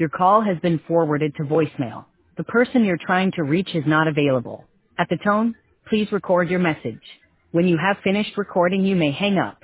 Your call has been forwarded to voicemail. The person you're trying to reach is not available. At the tone, please record your message. When you have finished recording, you may hang up.